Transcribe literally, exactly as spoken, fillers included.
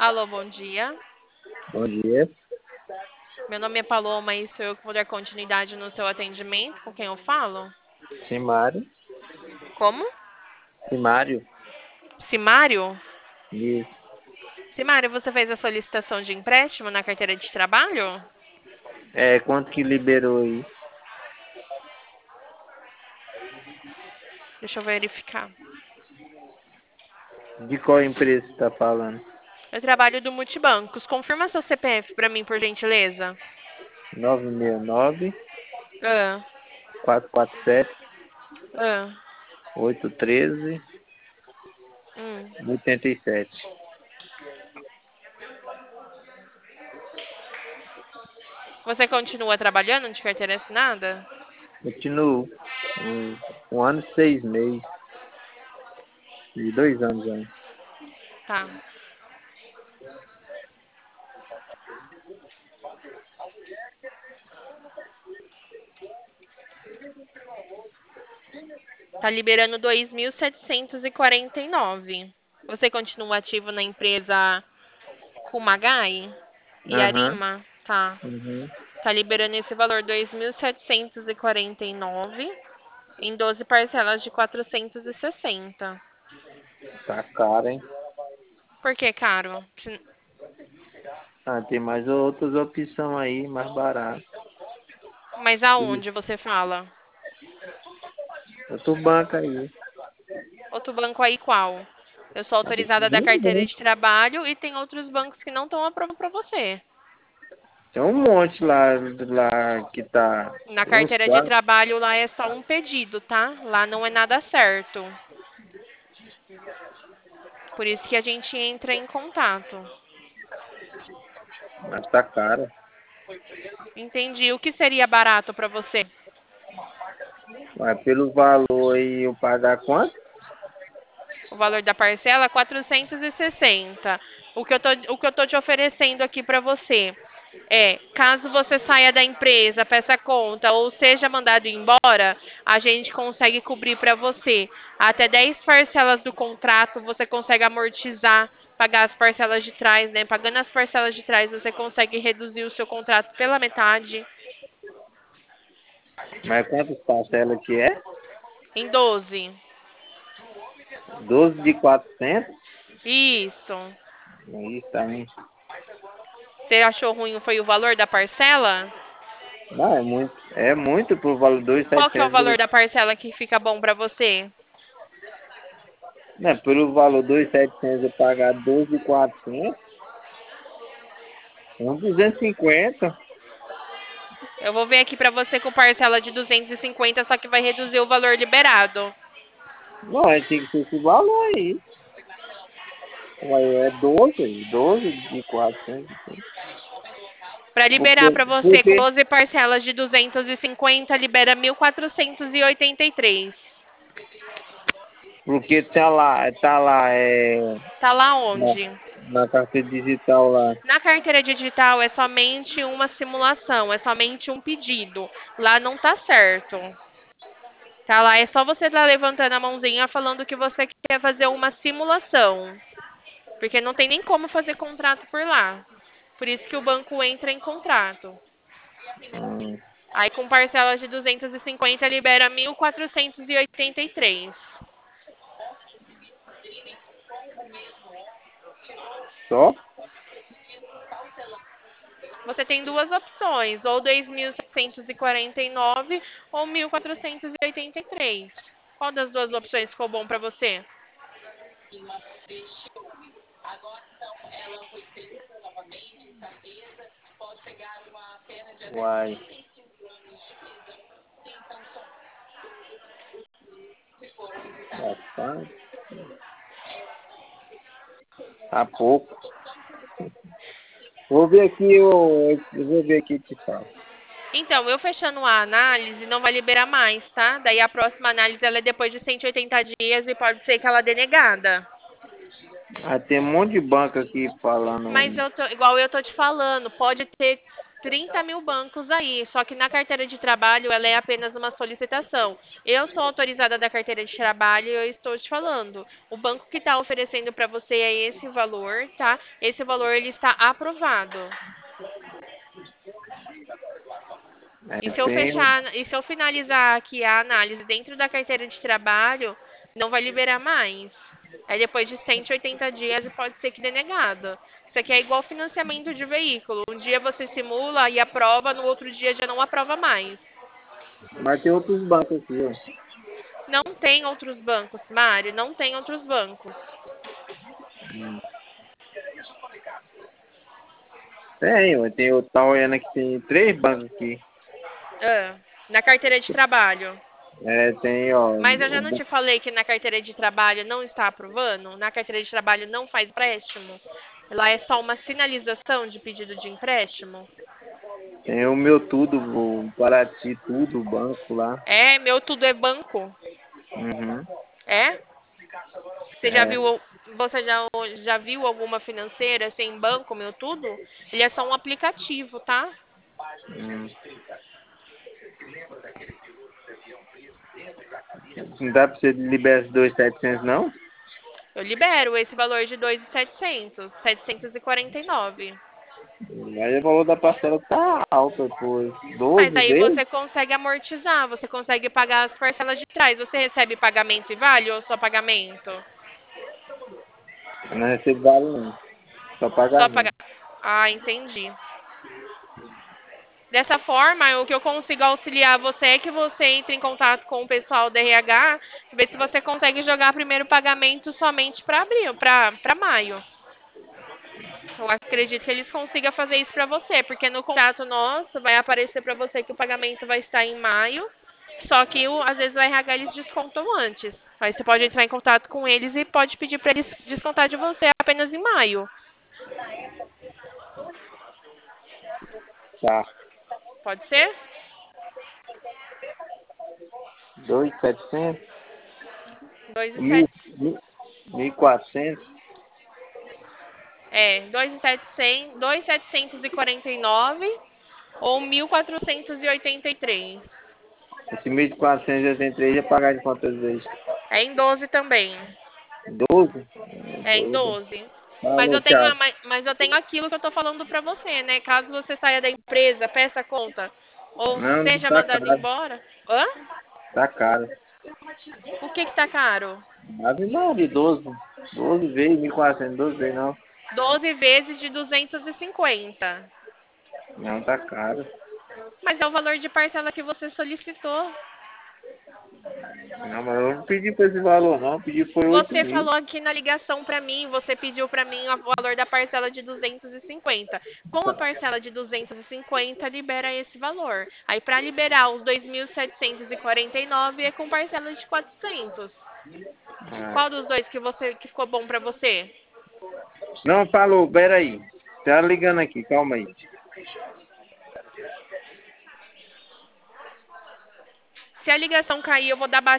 Alô, bom dia. Bom dia, Meu nome é Paloma e sou eu que vou dar continuidade no seu atendimento. Com quem eu falo? Simário. Como? Simário, Simário? isso. Simário, você fez a solicitação de empréstimo na carteira de trabalho? É, quanto que liberou aí? Deixa eu verificar. De qual empresa você tá falando? Eu trabalho do Multibancos. Confirma seu C P F para mim, por gentileza. nove seis nove, Ah, quatro quatro sete, ah, oito um três, hum. oito sete. Você continua trabalhando de carteira assinada? Continuo. Um, um ano e seis meses. De dois anos já. Tá. Tá liberando dois mil setecentos e quarenta e nove. Você continua ativo na empresa Kumagai e Aham. Arima? Tá. Uhum. Tá liberando esse valor dois mil setecentos e quarenta e nove em doze parcelas de quatrocentos e sessenta. Tá caro, hein? Por que, caro? Se- Ah, tem mais outras opções aí, mais barato. Mas aonde você fala? Outro banco aí. Outro banco aí qual? Eu sou Ah, tem autorizada da um carteira de monte. trabalho e tem outros bancos que não estão aprovando para você. Tem um monte lá, lá que tá. Na Tem uns carteira de quatro. trabalho lá é só um pedido, tá? Lá não é nada certo. Por isso que a gente entra em contato. Mas tá caro. Entendi. O que seria barato para você? Mas pelo valor aí eu pagar quanto? O valor da parcela é quatrocentos e sessenta. O que eu tô, o que eu tô te oferecendo aqui para você é, caso você saia da empresa, peça conta ou seja mandado embora, a gente consegue cobrir para você. Até dez parcelas do contrato você consegue amortizar, pagar as parcelas de trás, né? Pagando as parcelas de trás, você consegue reduzir o seu contrato pela metade Mas quantas parcelas que é? em doze. Doze de quatrocentos. Isso. Aí também. Você achou ruim foi o valor da parcela? Não, é muito. É muito pro valor dois mil e Qual que é o valor setecentos. da parcela que fica bom para você? Né, pelo valor dois mil e setecentos eu pagar doze de quatrocentos. Um duzentos e cinquenta. Eu vou ver aqui para você com parcela de duzentos e cinquenta, só que vai reduzir o valor liberado. Não, é, tem que ser esse valor aí. Aí é doze, doze de quatrocentos. Para liberar Porque, para você com porque, doze parcelas de duzentos e cinquenta, libera mil quatrocentos e oitenta e três. porque tá lá, tá lá, é, Tá lá na, onde? na carteira digital lá. Na carteira digital é somente uma simulação, é somente um pedido. Lá não tá certo. Tá lá, é só você estar levantando a mãozinha falando que você quer fazer uma simulação. Porque não tem nem como fazer contrato por lá. Por isso que o banco entra em contrato. Hum, Aí com parcelas de duzentos e cinquenta libera mil quatrocentos e oitenta e três. só? Você tem duas opções, ou dois mil setecentos e quarenta e nove ou mil quatrocentos e oitenta e três. Qual das duas opções ficou bom para você? Uai, rapaz, tá pouco. Vou ver aqui, eu, eu vou ver aqui e te falo. Então, eu fechando a análise, não vai liberar mais, tá? Daí a próxima análise ela é depois de cento e oitenta dias e pode ser que ela dê negada. Ah, tem um monte de banco aqui Mas falando. eu tô, igual eu tô te falando, pode ter. trinta mil bancos aí, só que na carteira de trabalho ela é apenas uma solicitação. Eu sou autorizada da carteira de trabalho e eu estou te falando. O banco que está oferecendo para você é esse valor, tá? Esse valor ele está aprovado. E É, se eu tem, fechar, e se eu finalizar aqui a análise dentro da carteira de trabalho, não vai liberar mais. Aí depois de cento e oitenta dias pode ser que dê negado. Isso aqui é igual financiamento de veículo. Um dia você simula e aprova, no outro dia já não aprova mais. mas tem outros bancos aqui, ó. Não tem outros bancos, Mário, não tem outros bancos. Hum. Tem, ó, tem o tal olhando que tem três bancos aqui. Ah, na carteira de trabalho. É, tem, ó. Mas eu já O, não ba- te falei que na carteira de trabalho não está aprovando? Na carteira de trabalho não faz empréstimo? Lá é só uma sinalização de pedido de empréstimo? tem o meu tudo, o Paraty, tudo, o banco lá. É, meu tudo é banco. Uhum. É? Você já É. viu, você já, já viu alguma financeira sem banco, meu tudo? Ele é só um aplicativo, tá? Hum. Não dá pra você liberar os dois mil e setecentos, não? Eu libero esse valor de dois mil e setecentos, setecentos e quarenta e nove. Mas o valor da parcela tá alto, pô. Mas doze aí vezes? você consegue amortizar, você consegue pagar as parcelas de trás. Você recebe pagamento e vale ou só pagamento? Eu não recebo vale, não. Só Só pagar. pagamento. Ah, entendi. Dessa forma, o que eu consigo auxiliar você é que você entre em contato com o pessoal do R H, ver se você consegue jogar primeiro pagamento somente para abril, para para maio. Eu acredito que eles consigam fazer isso para você, porque no contrato nosso vai aparecer para você que o pagamento vai estar em maio, só que o- às vezes o R H eles descontam antes. Aí você pode entrar em contato com eles e pode pedir para eles descontar de você apenas em maio. Tá. Pode ser? dois mil e setecentos? Dois e Mil, sete. mil, mil e quatrocentos? É, dois mil e setecentos, dois mil setecentos e quarenta e nove ou mil quatrocentos e oitenta e três. Esse mil quatrocentos e oitenta e três ia pagar de quantas vezes? É em doze também. doze? É em doze. doze. Mas Falou, eu tenho, tchau. a- mas mas eu tenho aquilo que eu tô falando pra você, né? Caso você saia da empresa, peça conta ou Não, não seja tá mandado caro. embora. Hã? Tá caro. O que que tá caro? Ave Maria, doze. doze vezes, mil e quatrocentos, doze vezes não. Doze vezes de duzentos e cinquenta. Não, tá caro. Mas é o valor de parcela que você solicitou. Não, mas eu não pedi por esse valor, não. Eu pedi por oito Você mil. falou aqui na ligação para mim, você pediu para mim o valor da parcela de duzentos e cinquenta. Com a parcela de duzentos e cinquenta, libera esse valor. Aí para liberar os dois mil setecentos e quarenta e nove é com parcela de quatrocentos. Ah. Qual dos dois que você que ficou bom para você? Não, falou, peraí. Tá ligando aqui, calma aí. Se a ligação cair, eu vou dar